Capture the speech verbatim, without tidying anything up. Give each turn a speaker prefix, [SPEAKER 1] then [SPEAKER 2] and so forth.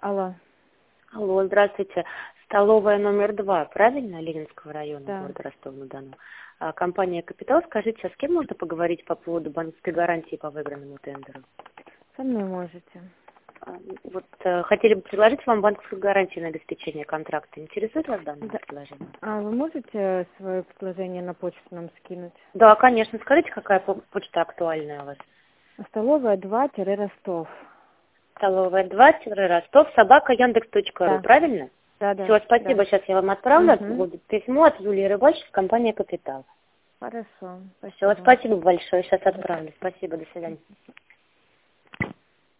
[SPEAKER 1] Алло.
[SPEAKER 2] Алло, здравствуйте. Столовая номер два, правильно, Ленинского района,
[SPEAKER 1] Да.
[SPEAKER 2] города Ростова-на-Дону. А, компания «Капитал». Скажите, а с кем можно поговорить по поводу банковской гарантии по выигранному тендеру?
[SPEAKER 1] Со мной можете.
[SPEAKER 2] А, Вот э, хотели бы предложить вам банковскую гарантию на обеспечение контракта. Интересует вас данное
[SPEAKER 1] Да.
[SPEAKER 2] предложение?
[SPEAKER 1] А вы можете свое предложение на почту нам скинуть?
[SPEAKER 2] Да, конечно. Скажите, какая по- почта актуальная у вас?
[SPEAKER 1] Столовая два Ростов.
[SPEAKER 2] Столовая два, Ростов, собака, яндекс точка ру,
[SPEAKER 1] Да.
[SPEAKER 2] правильно?
[SPEAKER 1] Да, да.
[SPEAKER 2] Все, спасибо.
[SPEAKER 1] Да.
[SPEAKER 2] Сейчас я вам отправлю.
[SPEAKER 1] Угу.
[SPEAKER 2] Будет письмо от Юлии Рыбачек, компания «Капитал».
[SPEAKER 1] Хорошо.
[SPEAKER 2] Все,
[SPEAKER 1] Спасибо.
[SPEAKER 2] спасибо большое. Сейчас отправлю. Спасибо, до свидания.